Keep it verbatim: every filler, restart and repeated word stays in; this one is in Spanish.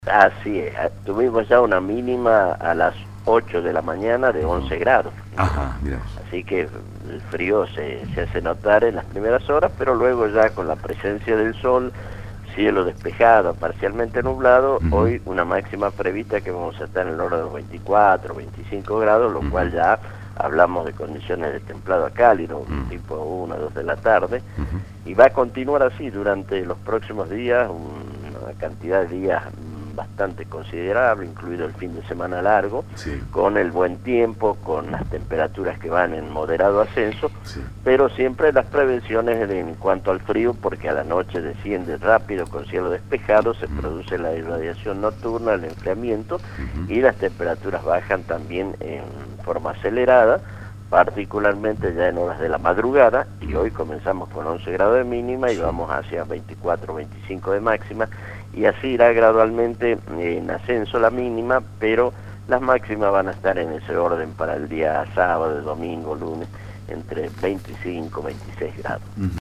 Así es, tuvimos ya una mínima a las ocho de la mañana de once grados. Ajá, mira. Así que el frío se, se hace notar en las primeras horas, pero luego ya con la presencia del sol, cielo despejado, parcialmente nublado, uh-huh. Hoy una máxima prevista que vamos a estar en el orden de los veinticuatro, veinticinco grados, lo uh-huh. cual ya hablamos de condiciones de templado a cálido, uh-huh. tipo una, dos de la tarde, uh-huh. Y va a continuar así durante los próximos días, una cantidad de días bastante considerable, incluido el fin de semana largo, sí. Con el buen tiempo, con las temperaturas que van en moderado ascenso, sí. Pero siempre las prevenciones en cuanto al frío, porque a la noche desciende rápido con cielo despejado, se uh-huh. produce la irradiación nocturna, el enfriamiento, uh-huh. Y las temperaturas bajan también en forma acelerada, particularmente ya en horas de la madrugada, y hoy comenzamos con once grados de mínima y vamos hacia veinticuatro, veinticinco de máxima, y así irá gradualmente en ascenso la mínima, pero las máximas van a estar en ese orden para el día sábado, domingo, lunes, entre veinticinco, veintiséis grados.